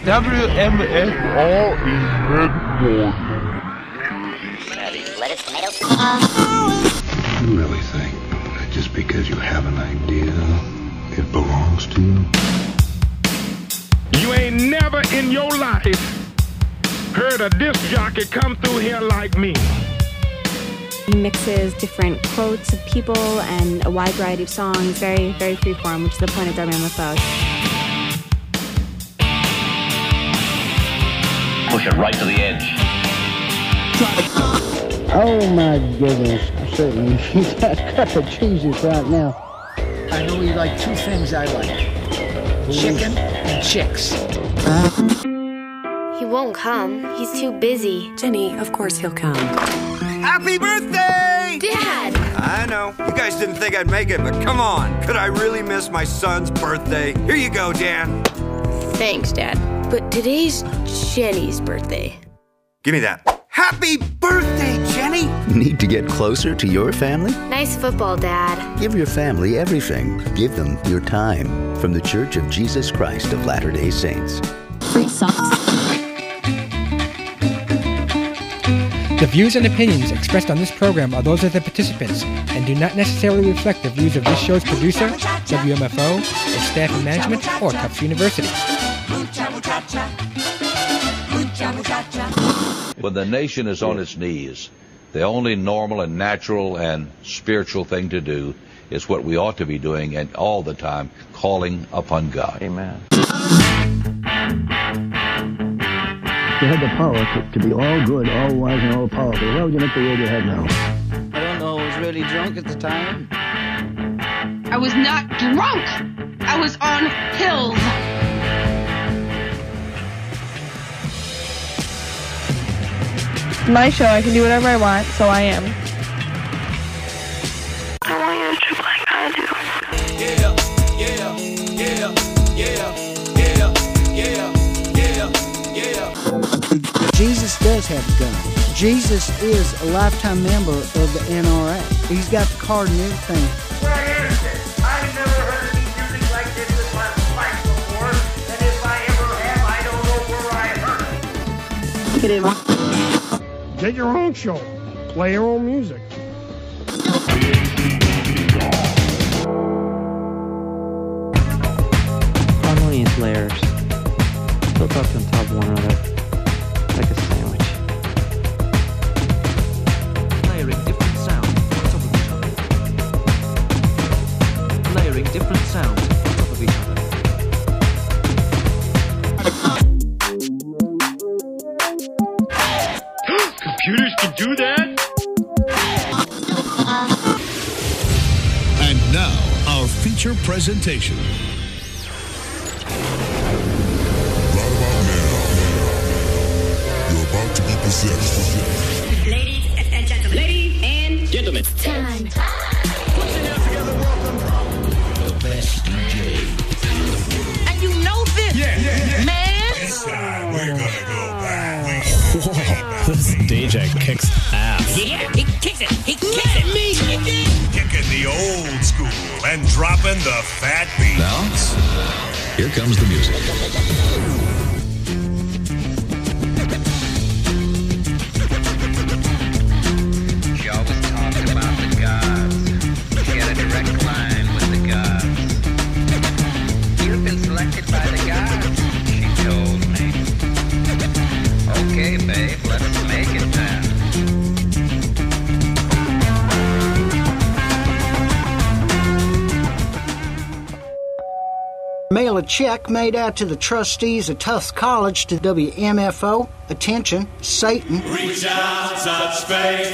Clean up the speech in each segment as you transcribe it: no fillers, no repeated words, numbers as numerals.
WMF all in mid-morning. You really think that just because you have an idea, it belongs to you? You ain't never in your life heard a disc jockey come through here like me. He mixes different quotes of people and a wide variety of songs, very, very freeform, which is the point of WMFO. Push it right to the edge. Oh my goodness, I'm certainly eat that cup of Jesus right now. I know you like two things I like. Chicken and chicks. He won't come. He's too busy. Jenny, of course he'll come. Happy birthday! Dad! I know. You guys didn't think I'd make it, but come on. Could I really miss my son's birthday? Here you go, Dan. Thanks, Dad. But today's Jenny's birthday. Give me that. Happy birthday, Jenny! Need to get closer to your family? Nice football, Dad. Give your family everything. Give them your time. From the Church of Jesus Christ of Latter-day Saints. Free socks. The views and opinions expressed on this program are those of the participants and do not necessarily reflect the views of this show's producer, WMFO, its staff and management, or Tufts University. When the nation is on its knees, the only normal and natural and spiritual thing to do is what we ought to be doing and all the time, calling upon God. Amen. You had the power to be all good, all wise, and all powerful. Why would you make the road you have now? I don't know. I was really drunk at the time. I was not drunk. I was on pills. My show, I can do whatever I want, so I am. I want you to trip like I do. Yeah, yeah, yeah, yeah, yeah, yeah, yeah, yeah. Jesus does have a gun. Jesus is a lifetime member of the NRA. He's got the card and everything. Where is it? I've never heard any music like this in my life before, and if I ever have, I don't know where I heard it. Get in. Get your own show. Play your own music. Harmonious layers. Built up on top of one another. Like a sandwich. Layering different sounds on top of each other. Layering different sounds on top of each other. Computers can do that? And now, our feature presentation. Right about now, you're about to be possessed. Ladies and gentlemen. Ladies and gentlemen. Time. Put your hands together, welcome The best DJ. And you know this, man. This time, we're gonna go back. This DJ kicks ass. Yeah, he kicks it. He kicks it. Me. Kicking the old school and dropping the fat beat. Now, here comes the music. She always talked about the gods. She had a direct line with the gods. You've been selected by the gods, she told me. Okay, babe, let's make it then. Mail a check made out to the trustees of Tufts College to WMFO. Attention, Satan. Reach out, touch faith.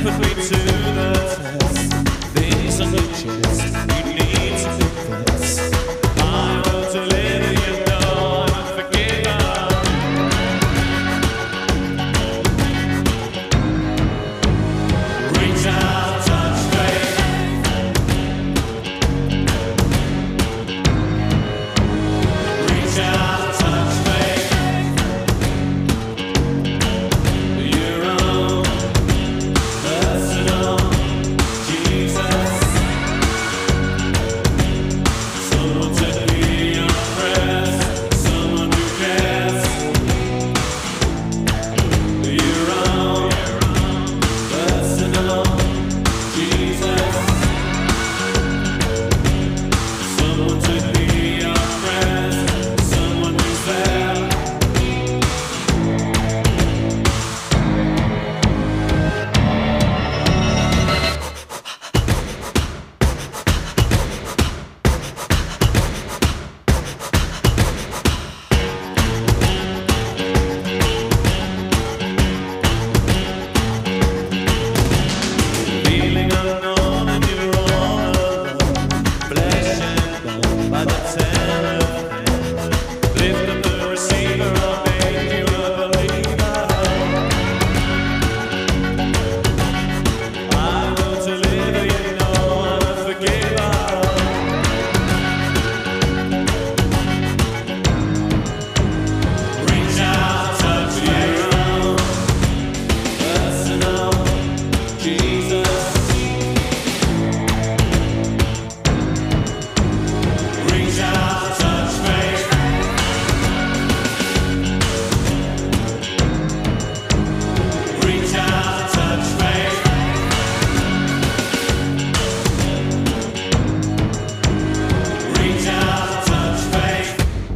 put me to the test. Things on your chest, you need to confess. I want to live, you know I'm unforgiven. Reach out, touch faith. Reach out, touch faith. Your own personal Jesus. Someone to hear your prayers, someone who cares. Your own personal Jesus. Someone to hear your prayers, someone who's there. Feeling unknown and you're all alone. Flesh and bone by the telephone. Lift up the receiver, I'll make you a believer. I want to live, you know I'm a forgiver. Reach out, touch your own personal Jesus. Reach out, touch faith. Reach out, touch faith. Reach out, touch faith.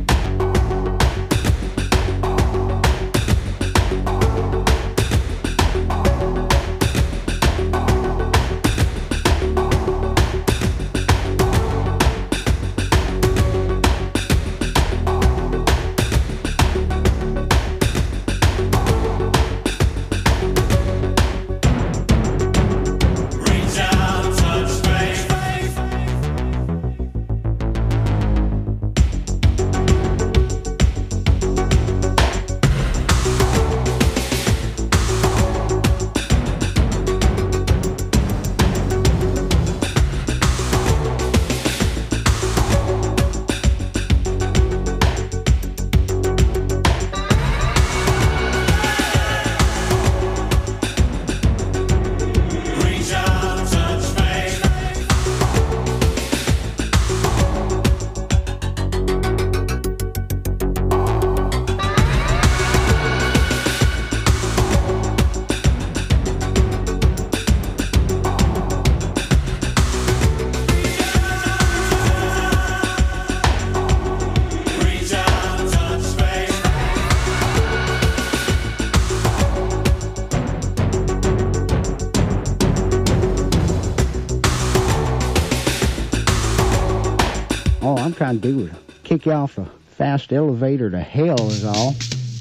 Reach out, touch faith. Reach out, touch faith. Reach out, touch faith. All I'm trying to do is kick you off a fast elevator to hell is all.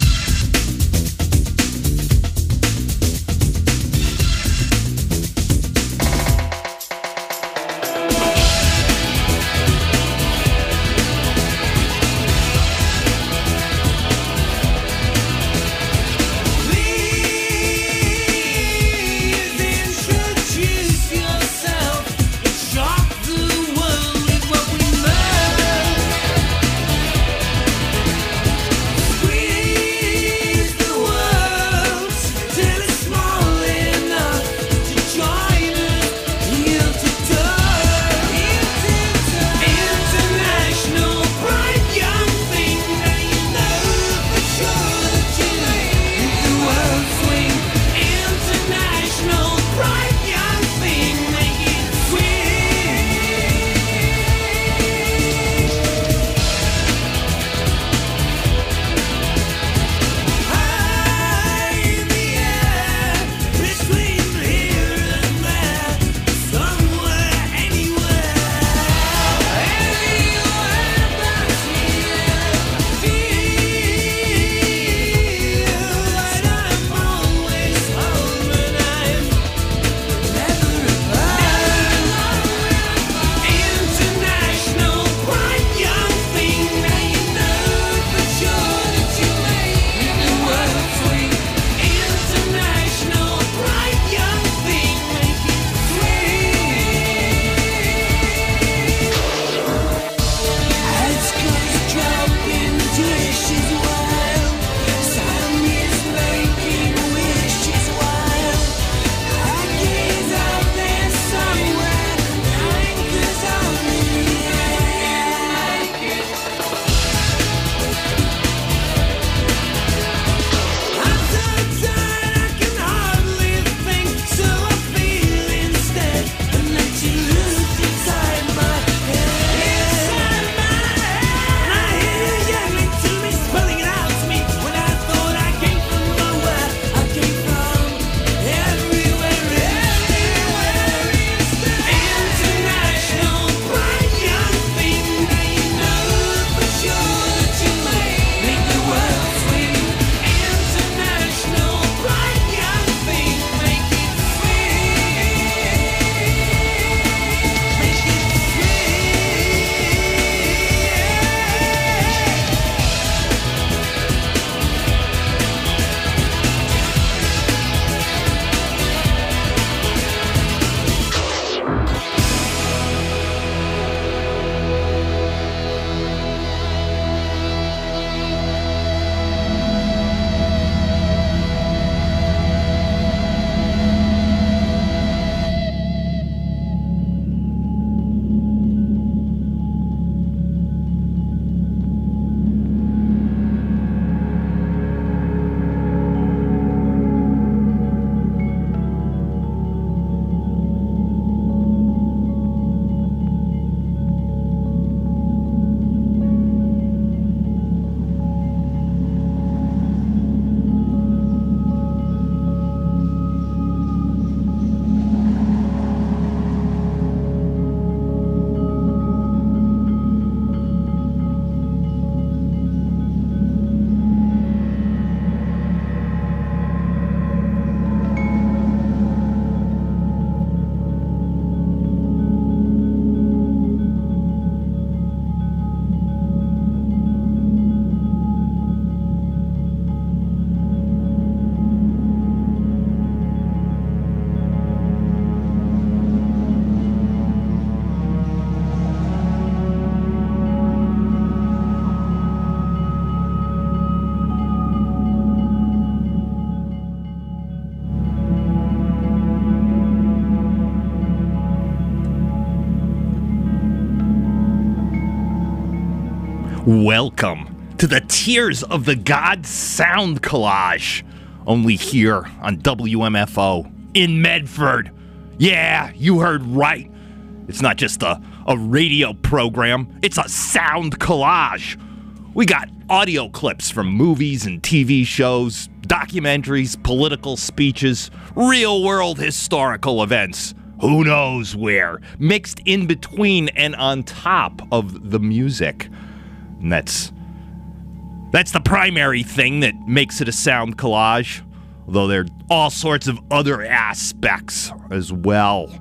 Introduce yourself. Shock the world with what we know. Squeeze Welcome to the Tears of the God Sound Collage, only here on WMFO in Medford. Yeah, you heard right. It's not just a radio program, it's a sound collage. We got audio clips from movies and TV shows, documentaries, political speeches, real-world historical events, who knows where, mixed in between and on top of the music. And that's the primary thing that makes it a sound collage, although there are all sorts of other aspects as well.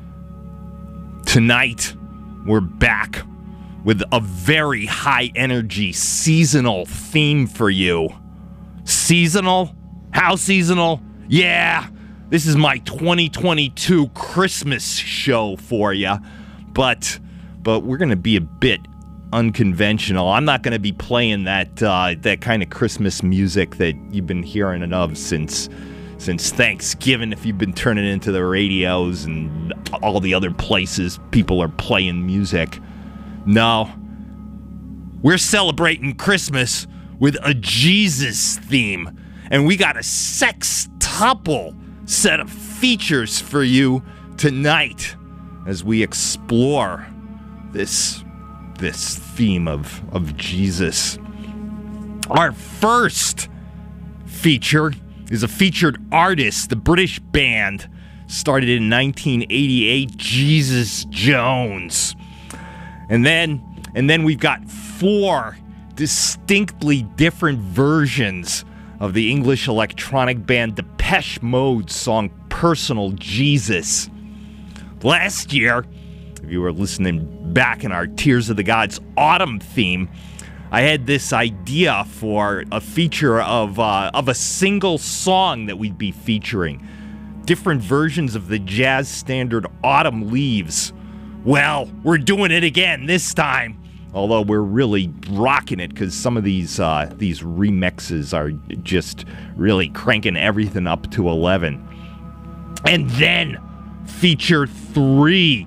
Tonight, we're back with a very high-energy seasonal theme for you. Seasonal? How seasonal? Yeah, this is my 2022 Christmas show for you, but we're going to be a bit unconventional. I'm not going to be playing that kind of Christmas music that you've been hearing of since Thanksgiving, if you've been turning into the radios and all the other places people are playing music. No. We're celebrating Christmas with a Jesus theme, and we got a sextuple set of features for you tonight as we explore this theme of Jesus. Our first feature is a featured artist, the British band, started in 1988, Jesus Jones. And then we've got 4 distinctly different versions of the English electronic band Depeche Mode's song Personal Jesus. Last year, if you were listening back in our Tears of the Gods autumn theme, I had this idea for a feature of a single song that we'd be featuring. Different versions of the jazz standard Autumn Leaves. Well, we're doing it again this time, although we're really rocking it because some of these remixes are just really cranking everything up to 11. And then feature 3.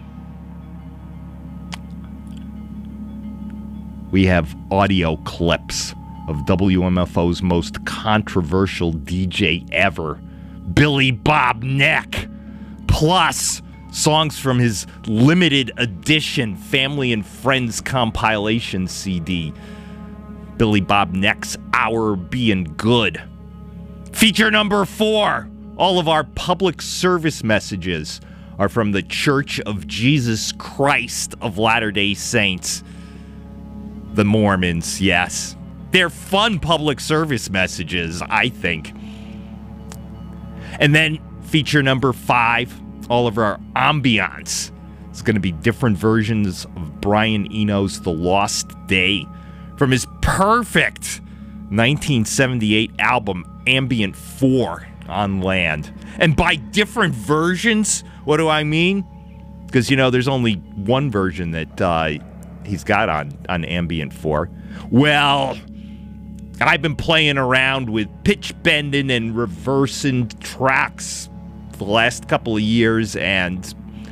We have audio clips of WMFO's most controversial DJ ever, Billy Bob Neck, plus songs from his limited edition Family and Friends compilation CD, Billy Bob Neck's Our Being Good. Feature number 4, all of our public service messages are from the Church of Jesus Christ of Latter-day Saints. The Mormons, yes. They're fun public service messages, I think. And then feature number 5, all of our ambiance. It's going to be different versions of Brian Eno's The Lost Day from his perfect 1978 album Ambient 4 on Land. And by different versions, what do I mean? Because, there's only one version that he's got on Ambient 4. Well, I've been playing around with pitch bending and reversing tracks for the last couple of years, and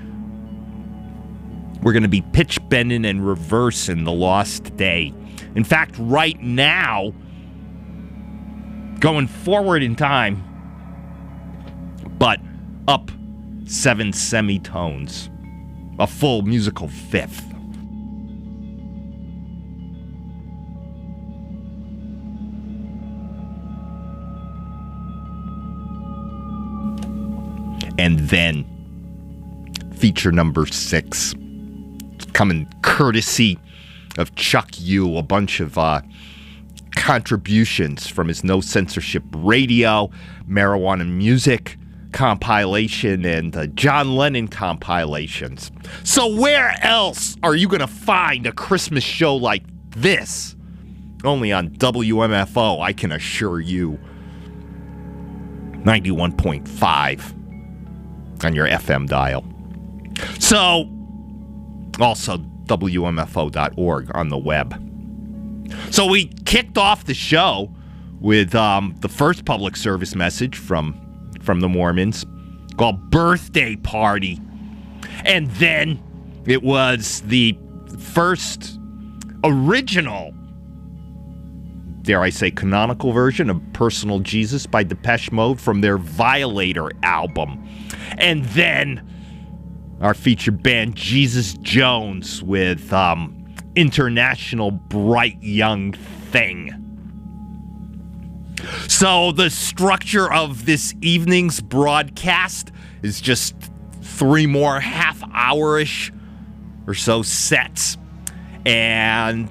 we're going to be pitch bending and reversing The Lost Day. In fact, right now, going forward in time, but up 7 semitones, a full musical fifth. And then feature number 6, coming courtesy of Chuck Yu, a bunch of contributions from his No Censorship Radio, Marijuana Music compilation, and John Lennon compilations. So where else are you going to find a Christmas show like this? Only on WMFO, I can assure you. 91.5 on your FM dial. So, also WMFO.org on the web. So we kicked off the show with the first public service message from the Mormons called Birthday Party. And then it was the first original, dare I say, canonical version of Personal Jesus by Depeche Mode from their Violator album. And then our featured band Jesus Jones with International Bright Young Thing. So the structure of this evening's broadcast is just 3 more half-hour-ish or so sets. And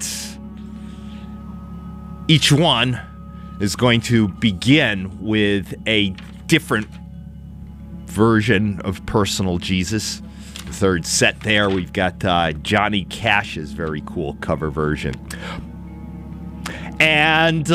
each one is going to begin with a different version of Personal Jesus. The third set there, we've got Johnny Cash's very cool cover version. And,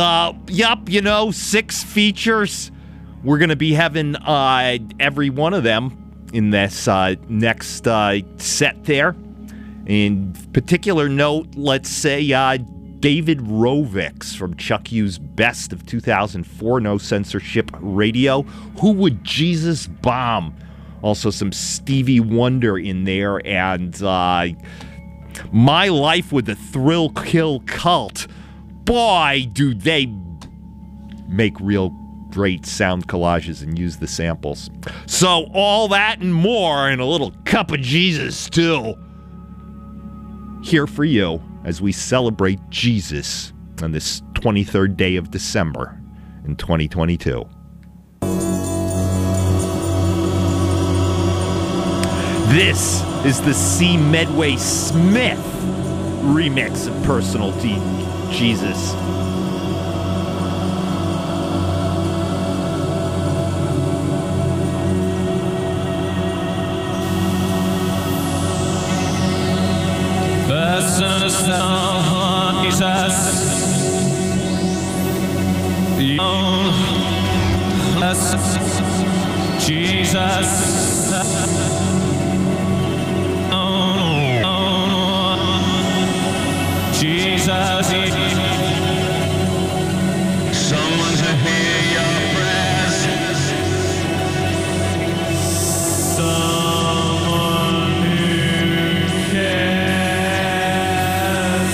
6 features. We're going to be having every one of them in this next set there. In particular note, let's say David Rovix from Chuck U's Best of 2004, No Censorship Radio. Who Would Jesus Bomb? Also some Stevie Wonder in there. And My Life with the Thrill Kill Cult. Boy, do they make real great sound collages and use the samples. So all that and more, and a little cup of Jesus too, here for you as we celebrate Jesus on this 23rd day of December in 2022. This is the C. Medway Smith remix of Personal Jesus. Someone to hear your prayers. Someone who cares.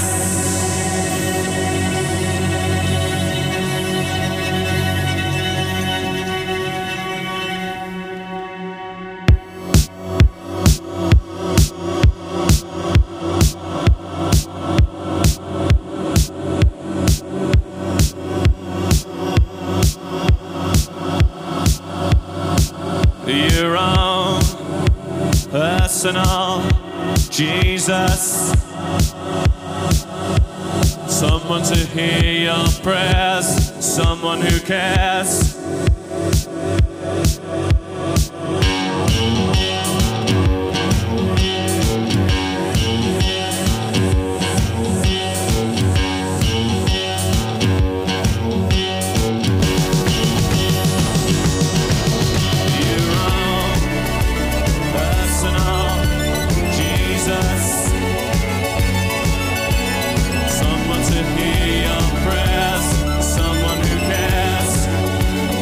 Your own personal Jesus. Someone to hear your prayers. Someone who cares. Someone to hear your prayers, someone who cares.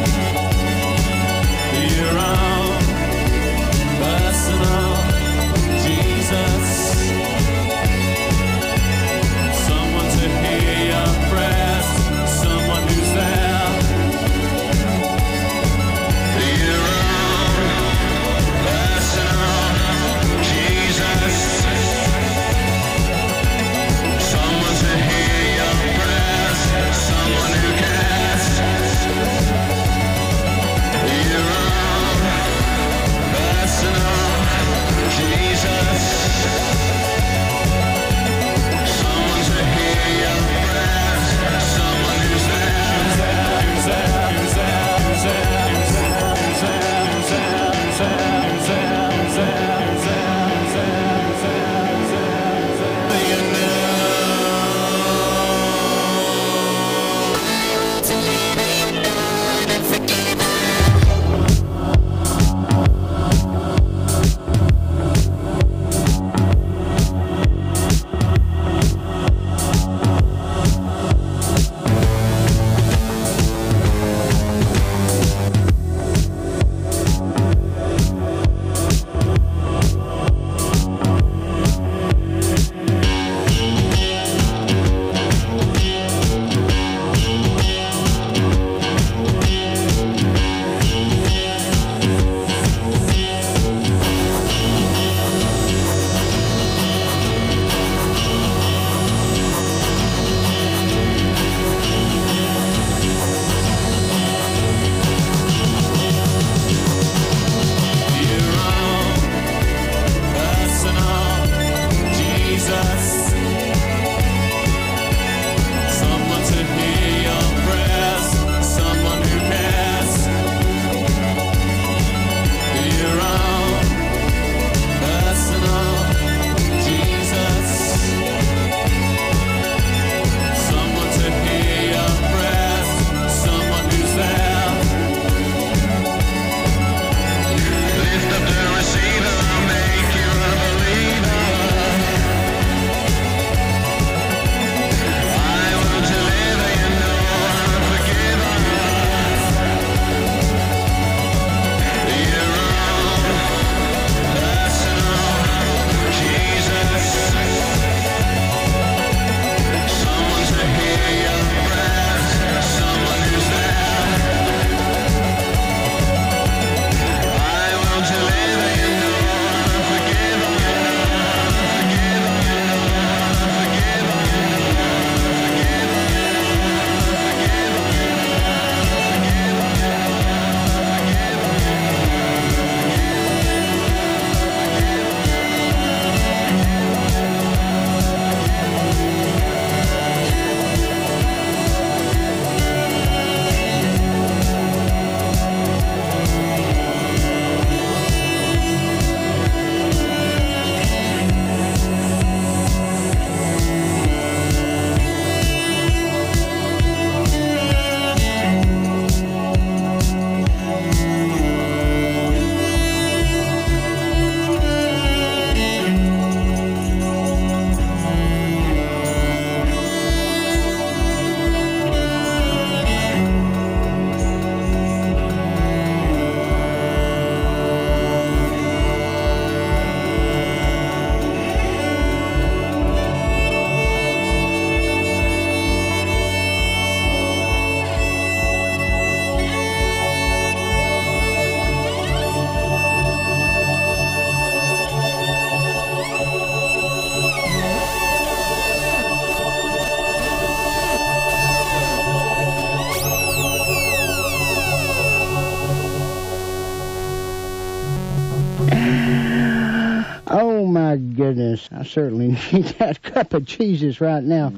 Oh my goodness, I certainly need that cup of Jesus right now.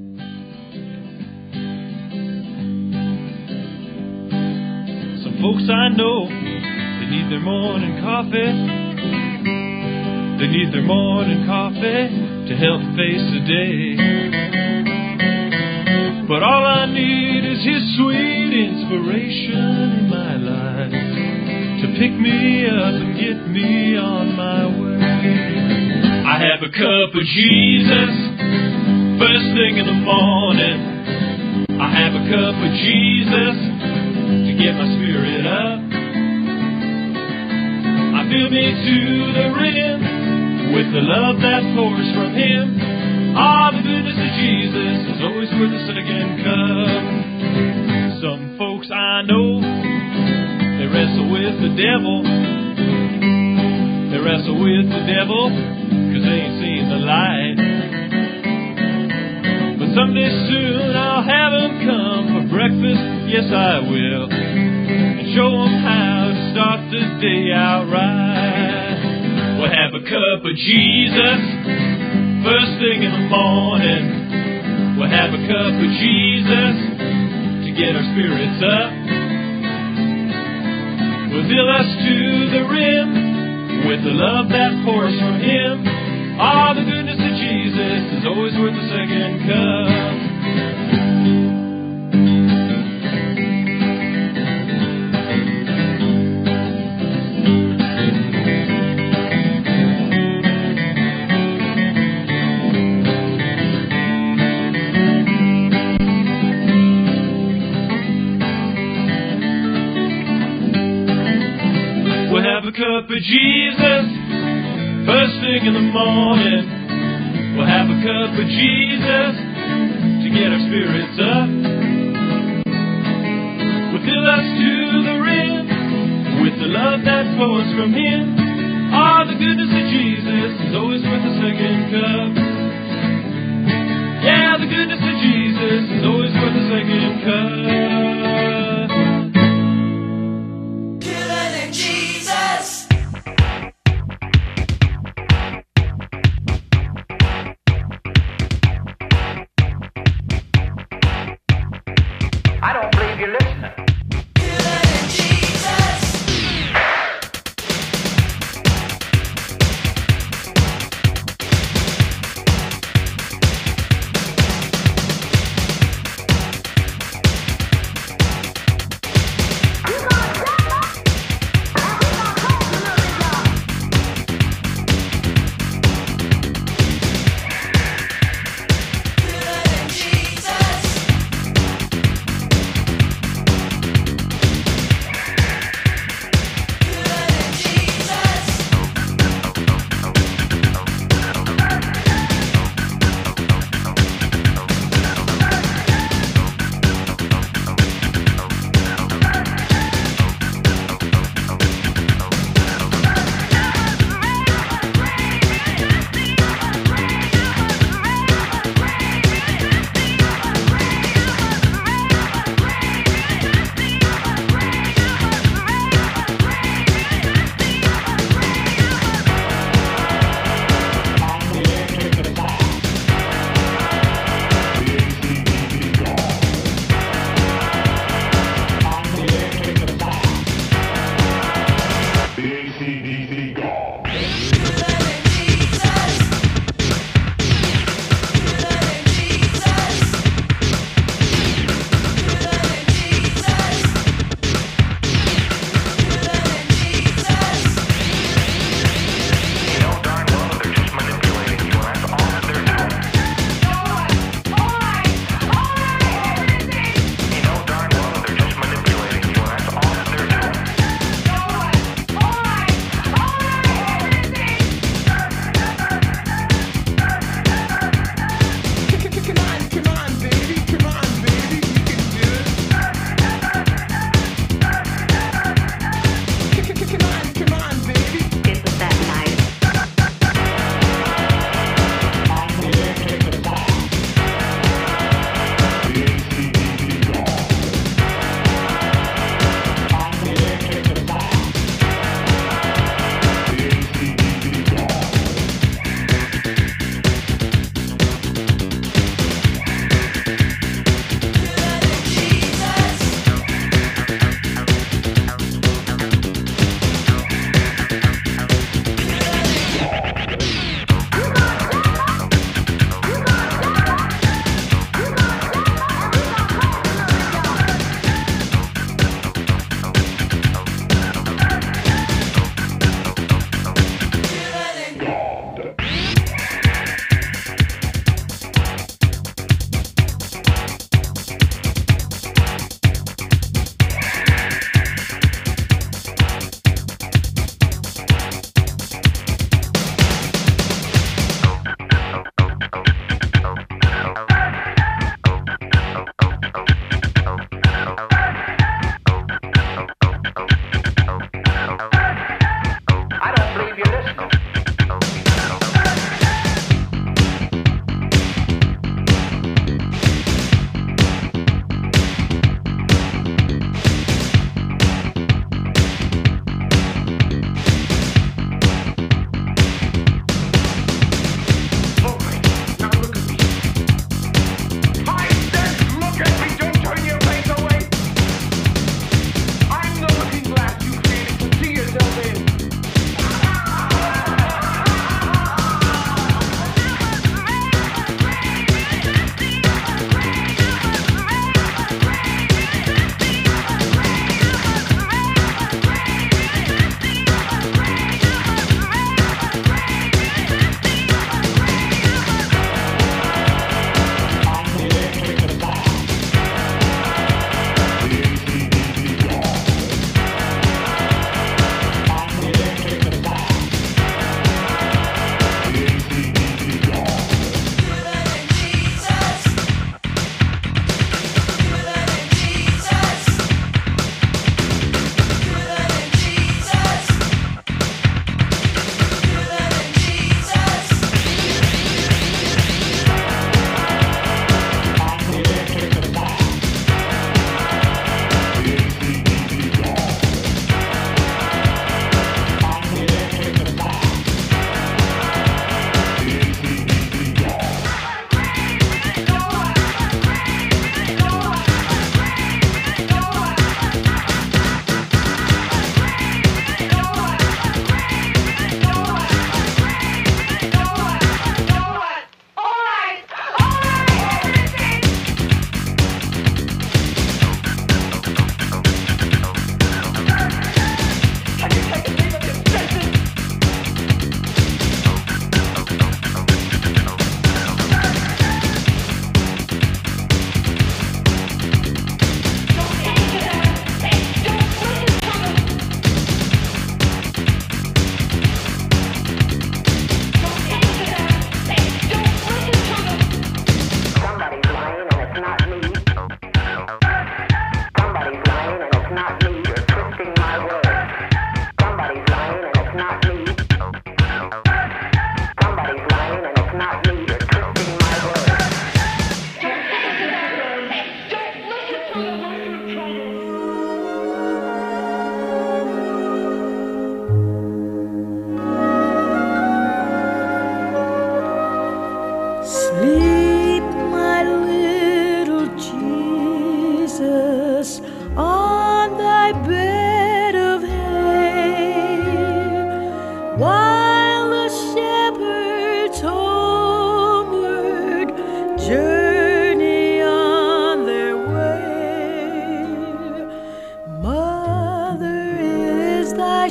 Some folks I know, they need their morning coffee. They need their morning coffee to help face the day. But all I need is His sweet inspiration in my life to pick me up and get me on my way. I have a cup of Jesus first thing in the morning. I have a cup of Jesus to get my spirit up. I fill me to the rim with the love that pours from Him. Ah, the goodness of Jesus is always worth a second cup. Some folks I know, they wrestle with the devil. They wrestle with the devil, cause they ain't seen the light. But someday soon I'll have them come for breakfast, yes I will, and show them how to start the day out right. We'll have a cup of Jesus first thing in the morning. We'll have a cup of Jesus to get our spirits up. We'll fill us to the rim with the love that pours from Him. Ah, the goodness of Jesus is always worth a second cup. We'll have a cup of Jesus first thing in the morning. We'll have a cup of Jesus to get our spirits up. We'll fill us to the rim with the love that pours from Him. Ah, the goodness of Jesus is always worth a second cup. Yeah, the goodness of Jesus is always worth a second cup. I don't believe you're listening.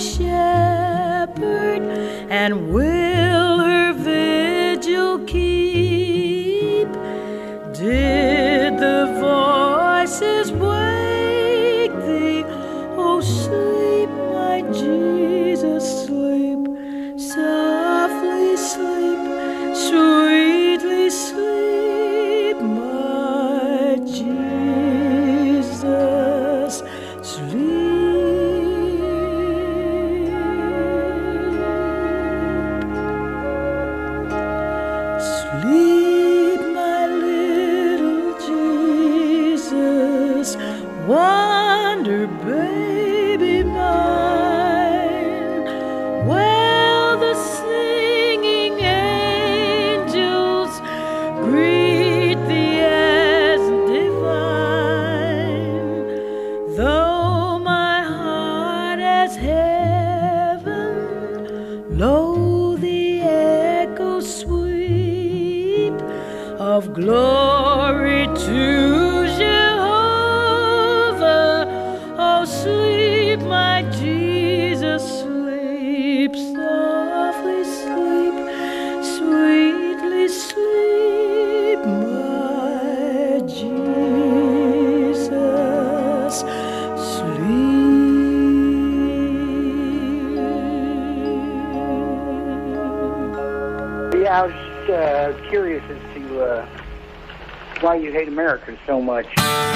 shepherd, and will her vigil keep. Did the voices wake thee? Oh, sleep, my Jesus, sleep. Softly sleep, sweetly sleep, my Jesus, sleep. Sleep, my little Jesus, wonder baby mine. Well, the singing angels greet thee as divine, though my heart as heaven, lo, the echo sweep of glory to Jehovah. Oh, sleep, my Jesus, sleep, softly sleep, sweetly sleep, my Jesus, sleep. Yeah, I was curious as to why you hate America so much.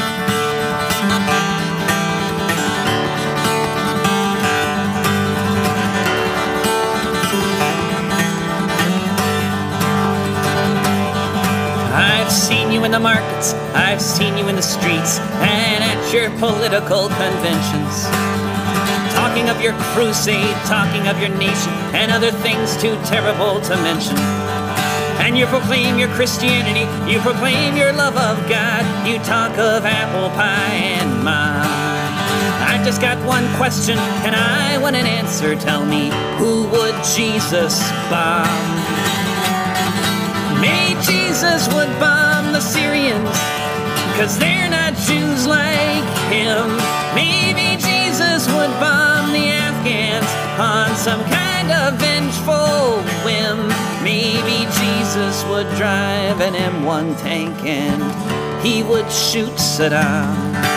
I've seen you in the markets, I've seen you in the streets, and at your political conventions. Talking of your crusade, talking of your nation, and other things too terrible to mention. And you proclaim your Christianity, you proclaim your love of God, you talk of apple pie and mom. I've just got one question, and I want an answer. Tell me, who would Jesus bomb? Maybe Jesus would bomb the Syrians, 'cause they're not Jews like him. Maybe Jesus would bomb the Afghans on some kind of vengeful whim. Maybe Jesus would drive an M1 tank and he would shoot Saddam.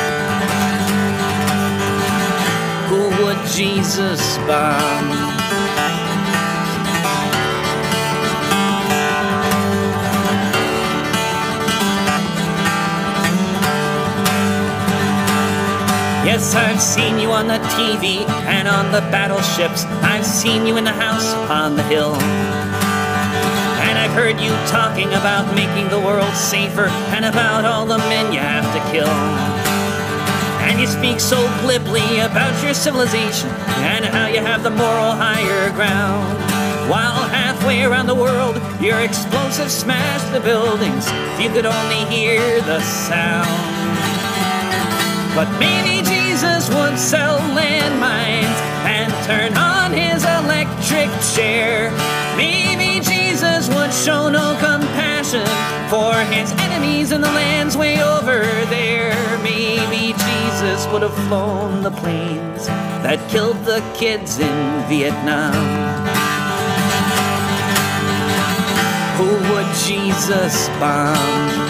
Who would Jesus bomb? Yes, I've seen you on the TV and on the battleships. I've seen you in the house upon the hill. And I've heard you talking about making the world safer and about all the men you have to kill. And you speak so glibly about your civilization and how you have the moral higher ground. While halfway around the world, your explosives smash the buildings. If you could only hear the sound. But maybe Jesus would sell landmines and turn on his electric chair. Maybe Jesus would show no compassion for his enemies in the lands way over there. Maybe Jesus would have flown the planes that killed the kids in Vietnam. Who would Jesus bomb?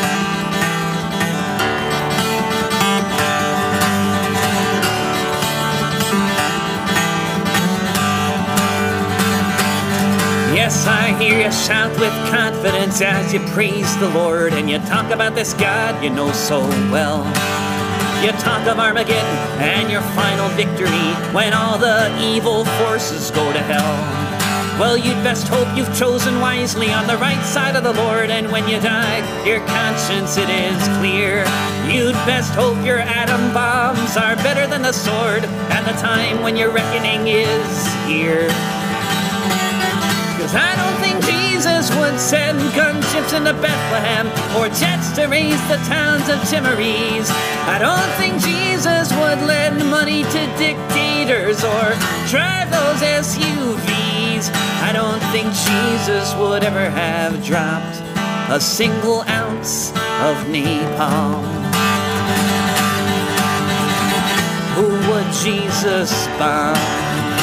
Yes, I hear you shout with confidence as you praise the Lord, and you talk about this God you know so well. You talk of Armageddon and your final victory when all the evil forces go to hell. Well, you'd best hope you've chosen wisely on the right side of the Lord, and when you die, your conscience it is clear. You'd best hope your atom bombs are better than the sword, and the time when your reckoning is here. 'Cause I don't think Jesus would send gunships into Bethlehem or jets to raise the towns of Timorese. I don't think Jesus would lend money to dictators or drive those SUVs. I don't think Jesus would ever have dropped a single ounce of napalm. Who would Jesus bomb?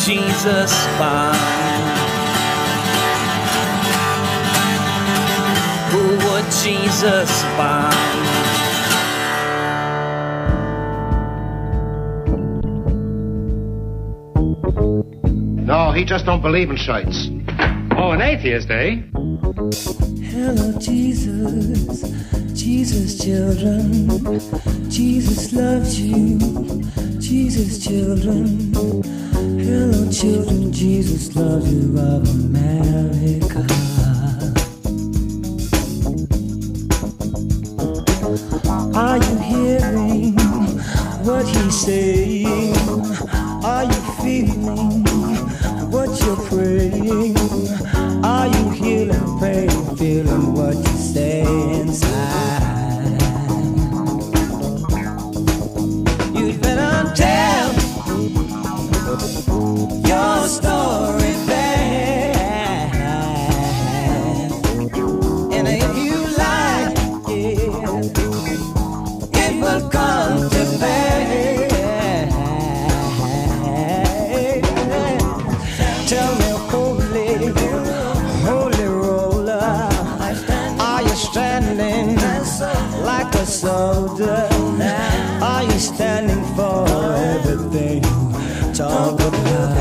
Jesus find? Who would Jesus find? No, he just don't believe in shirts. Oh, an atheist, eh? Hello, Jesus, Jesus, children. Jesus loves you, Jesus, children. Hello, children, Jesus loves you of America. Are you hearing what he's saying? Are you feeling what you're praying? Are you healing, praying, feeling what you say inside? You'd better tell your story back. And if you like it, it will come to pass. Tell me, holy roller, are you standing like a soldier? Are you standing for everything you talk about?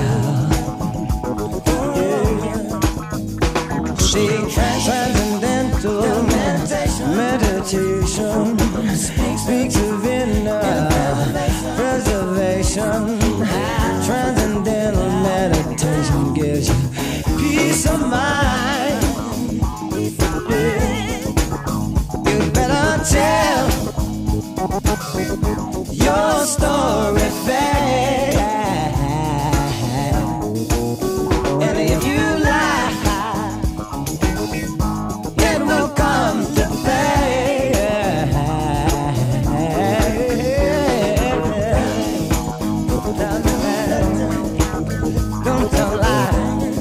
Yeah. See, transcendental meditation speaks of inner preservation. Transcendental meditation gives you peace of mind. You better tell your story fast. And if you lie, it will come to pass. Don't tell lies.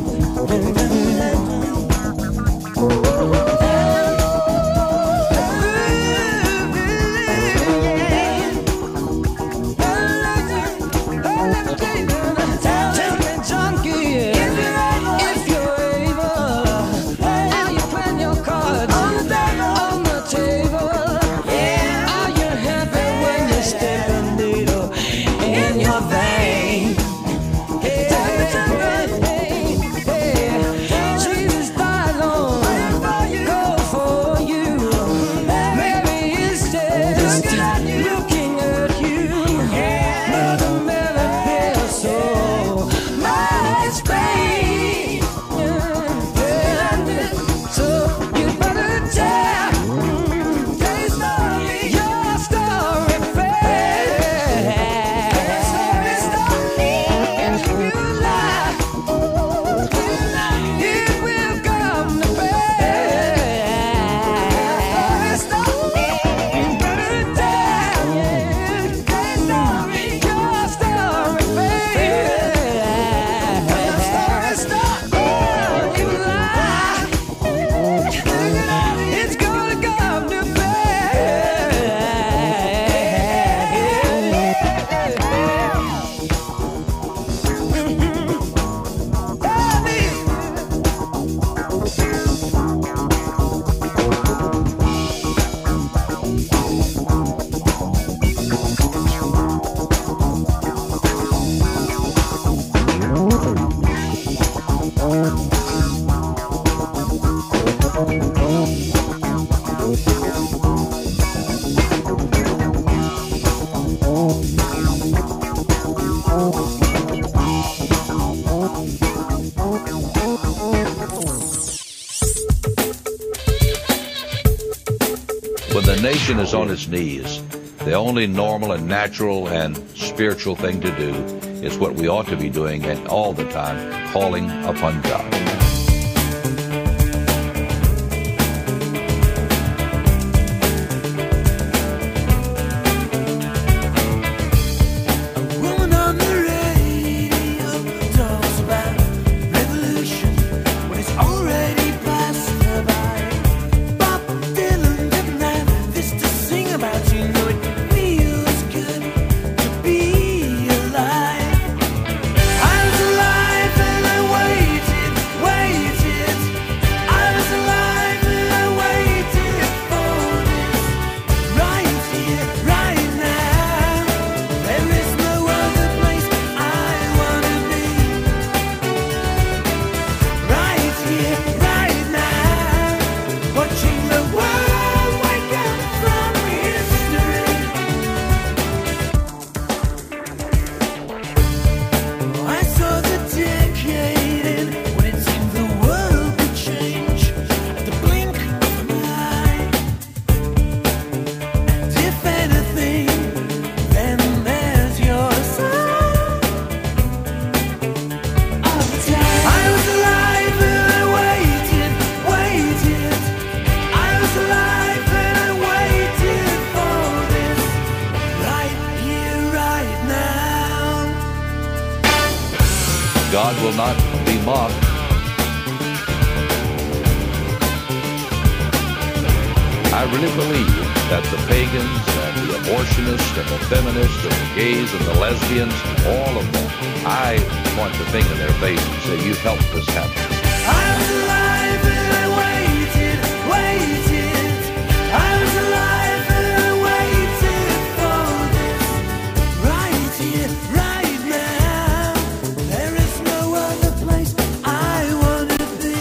When the nation is on its knees, the only normal and natural and spiritual thing to do is what we ought to be doing and all the time, calling upon God. I'm God will not be mocked. I really believe that the pagans and the abortionists and the feminists and the gays and the lesbians, all of them, I point the finger in their face and say, you helped this happen. I was alive and I waited. I was alive and I waited for this. Right here, right now. There is no other place I want to be.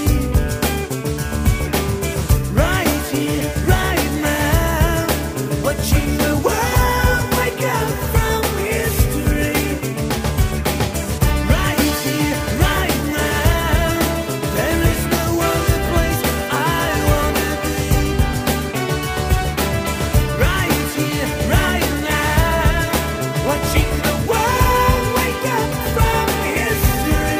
Right here, right now. Watching the world wake up from history. Right here, right now. There is no other place I want to be. Right here, right now. Watching the world wake up from history.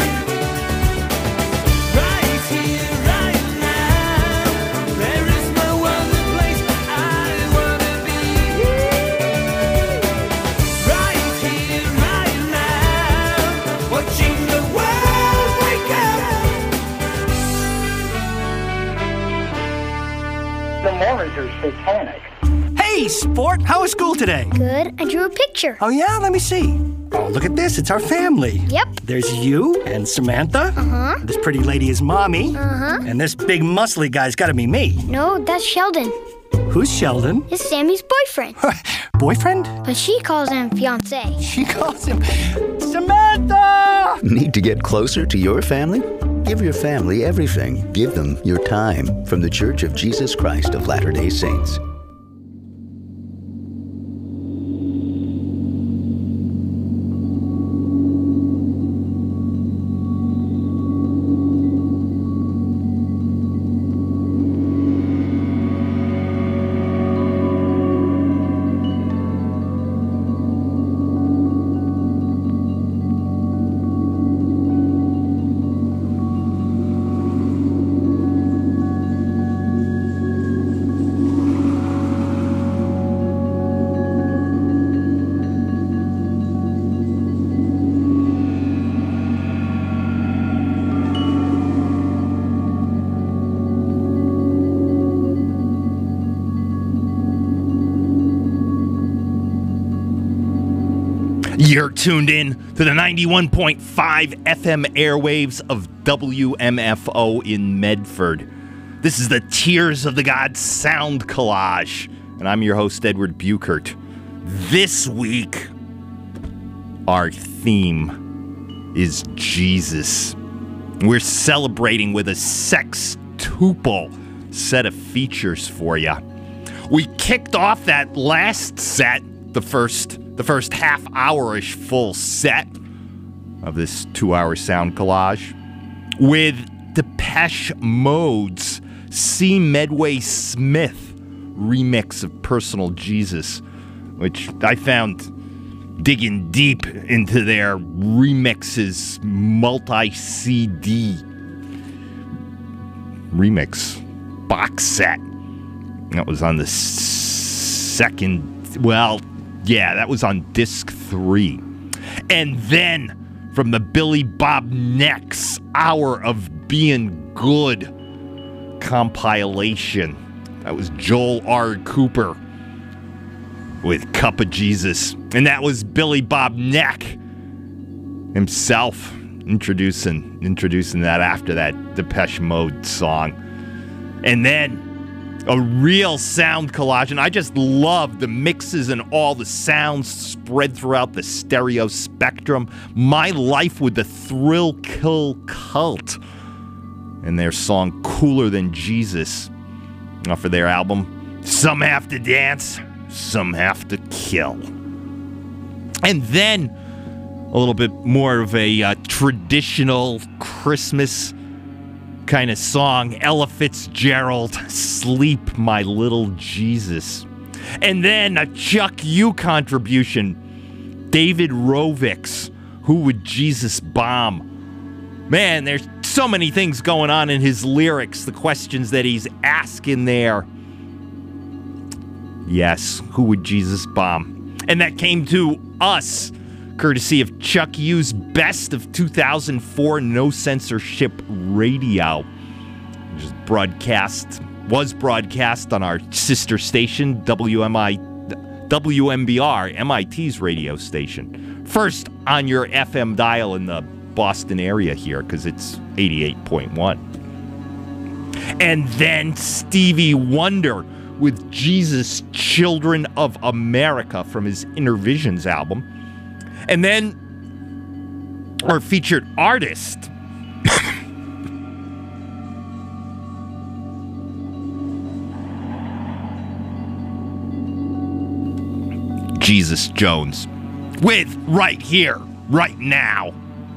Right here, right now. There is no other place I want to be. Right here, right now. Watching the world wake up. The Mormons are satanic. Hey, sport! How was school today? Good. I drew a picture. Oh, yeah? Let me see. Oh, look at this. It's our family. Yep. There's you and Samantha. Uh-huh. This pretty lady is Mommy. Uh-huh. And this big muscly guy's got to be me. No, that's Sheldon. Who's Sheldon? It's Sammy's boyfriend. Boyfriend? But she calls him fiancé. She calls him Samantha! Need to get closer to your family? Give your family everything. Give them your time. From the Church of Jesus Christ of Latter-day Saints. You're tuned in to the 91.5 FM airwaves of WMFO in Medford. This is the Tears of the Gods Sound Collage, and I'm your host, Edward Buchert. This week, our theme is Jesus. We're celebrating with a sextuple set of features for you. We kicked off that last set, the first half-hour-ish full set of this 2-hour sound collage, with Depeche Mode's C. Medway Smith remix of Personal Jesus, which I found digging deep into their remixes multi-CD remix box set. That was on the second, well, yeah, that was on disc 3. And then from the Billy Bob Neck's Hour of Being Good compilation, that was Joel R. Cooper with Cup of Jesus. And that was Billy Bob Neck himself introducing that after that Depeche Mode song. And then a real sound collage, and I just love the mixes and all the sounds spread throughout the stereo spectrum. My Life with the Thrill Kill Cult and their song Cooler Than Jesus for their album Some Have to Dance, Some Have to Kill. And then a little bit more of a traditional Christmas kind of song, Ella Fitzgerald, Sleep My Little Jesus. And then a Chuck U contribution, David Rovics, Who Would Jesus Bomb? Man, there's so many things going on in his lyrics, the questions that he's asking there. Yes, who would Jesus bomb? And that came to us courtesy of Chuck U's Best of 2004 No Censorship Radio, which was broadcast on our sister station, WMBR, MIT's radio station. First on your FM dial in the Boston area here, because it's 88.1. And then Stevie Wonder with Jesus Children of America from his Inner Visions album. And then our featured artist, Jesus Jones, with Right Here, Right Now.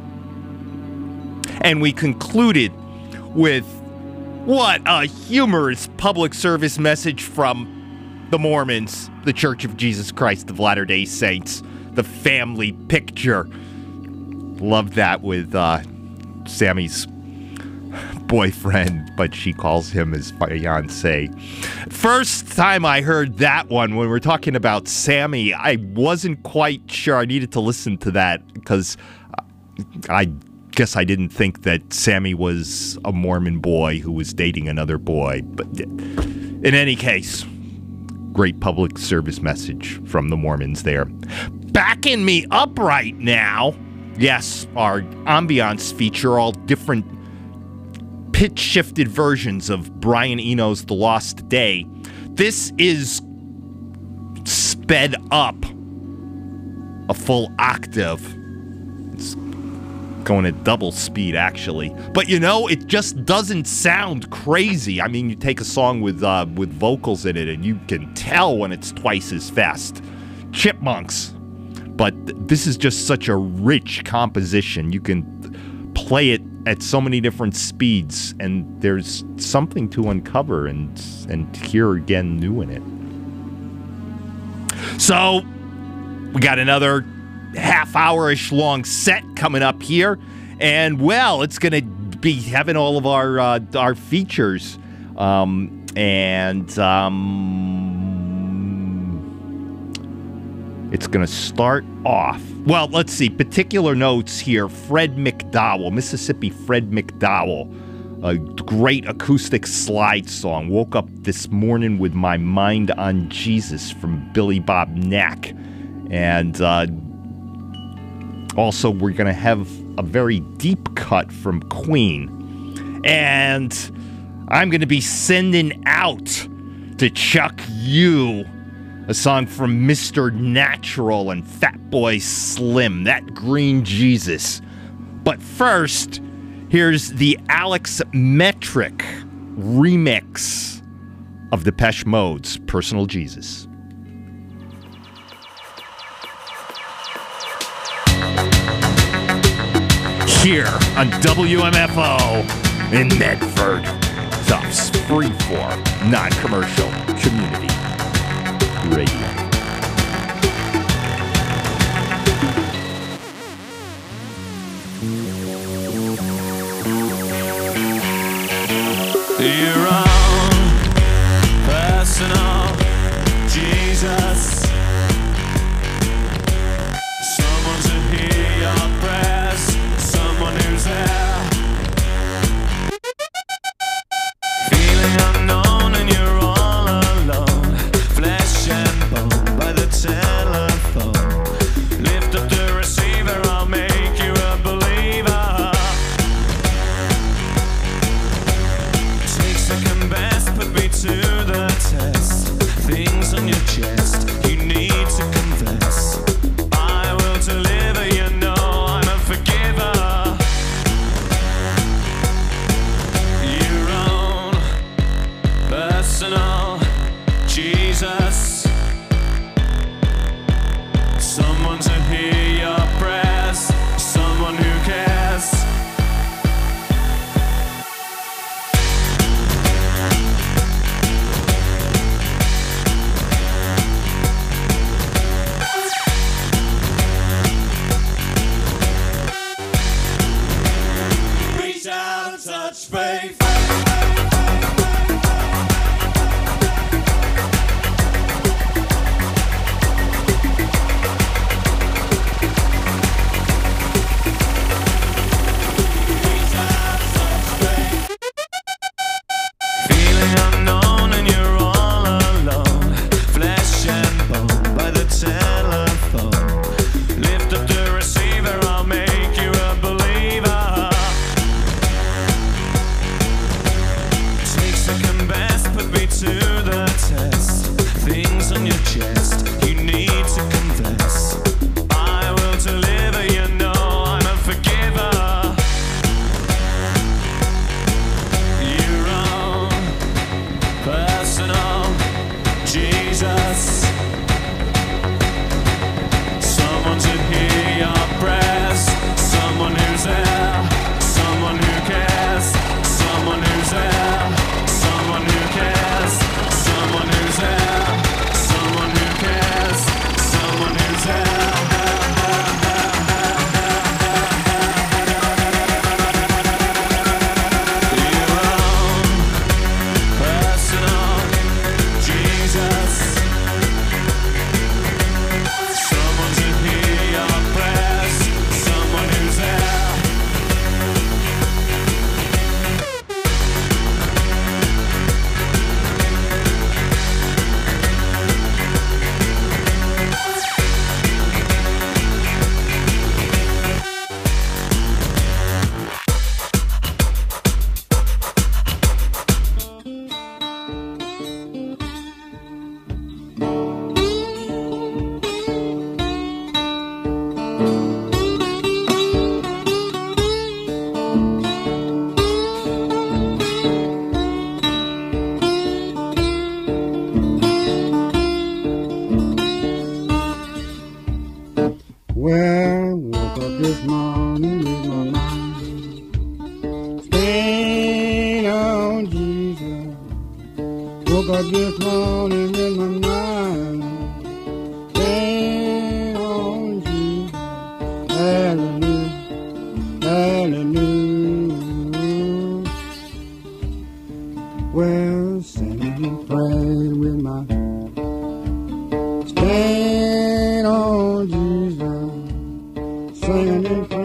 And we concluded with what a humorous public service message from the Mormons, the Church of Jesus Christ of Latter-day Saints, the family picture. Love that with Sammy's boyfriend, but she calls him his fiancé. First time I heard that one, when we were talking about Sammy, I wasn't quite sure. I needed to listen to that because I guess I didn't think that Sammy was a Mormon boy who was dating another boy. But in any case, great public service message from the Mormons there. Backing me up right now, yes, our ambiance feature, all different pitch-shifted versions of Brian Eno's The Lost Day. This is sped up a full octave. It's going at double speed, actually. But, you know, it just doesn't sound crazy. I mean, you take a song with vocals in it, and you can tell when it's twice as fast. Chipmunks. But this is just such a rich composition. You can play it at so many different speeds, and there's something to uncover and hear again new in it. So, we got another half-hour-ish long set coming up here, and well, it's going to be having all of our features, it's going to start off. Well, let's see. Particular notes here. Fred McDowell, Mississippi Fred McDowell. A great acoustic slide song. Woke up this morning with my mind on Jesus from Billy Bob Knack. And also we're going to have a very deep cut from Queen. And I'm going to be sending out to Chuck U a song from Mr. Natural and Fatboy Slim, That Green Jesus. But first, here's the Alex Metric remix of Depeche Mode's Personal Jesus. Here on WMFO in Medford, Tufts Freeform, non-commercial community radio. You're on personal Jesus. Someone to hear your prayers, someone who's there. Feeling unknown and you're all alone. Flesh and bone by the telephone. Lift up the receiver, I'll make you a believer. Take second best, put me to the test. Things on your chest, you need to confess. I will deliver, you know I'm a forgiver. Your own personal Jesus. Someone to hear your prayers, someone who cares. Reach out and touch faith. Well, woke up this morning with my mind staying on Jesus. Woke up this morning with my mind staying on Jesus. Hallelujah, hallelujah. Well, singing and praying with my staying on Jesus. Singing and praying.